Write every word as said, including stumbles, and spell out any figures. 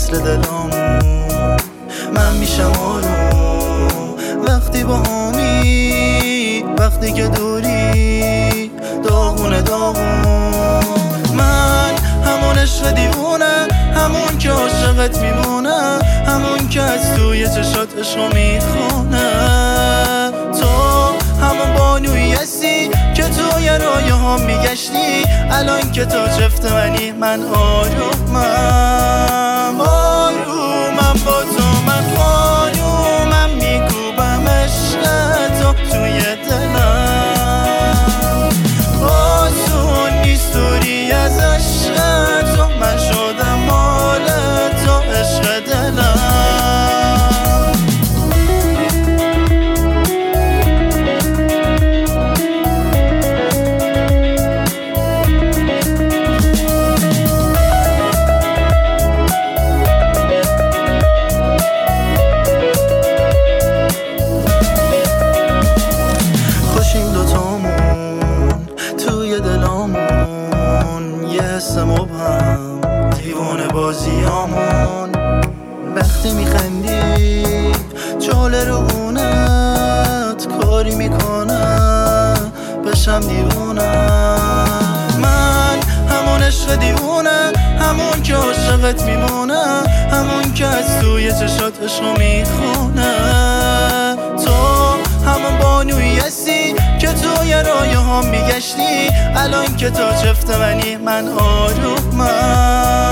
مثل دلامون من میشم آروم وقتی با همی، وقتی که دوری داغونه داغون. من همون عشق دیوونه، همون که عاشقت میمونه، همون که از توی چشات عشقو میخونه. تو همون بانویی هستی که توی رایه ها میگشتی، الان که تو چفت منی من آرومم آرومم با تو. من آرومم میکوبم عشق تو توی دلم، آسون نیست دوری از عشق تو. من شدم مال تو عشق دلم. مبهم دیوانه بازیامون، وقتی میخندی چاله روونت کاری میکنه بشم دیوونه. من همون عشق دیوونه، همون که عاشقت میمونه، همون که از توی چشات عشقو میخونه. تو همون بانویی هستی که توی رایه ها میگشتی، الان که تو چفت منی من آرومم.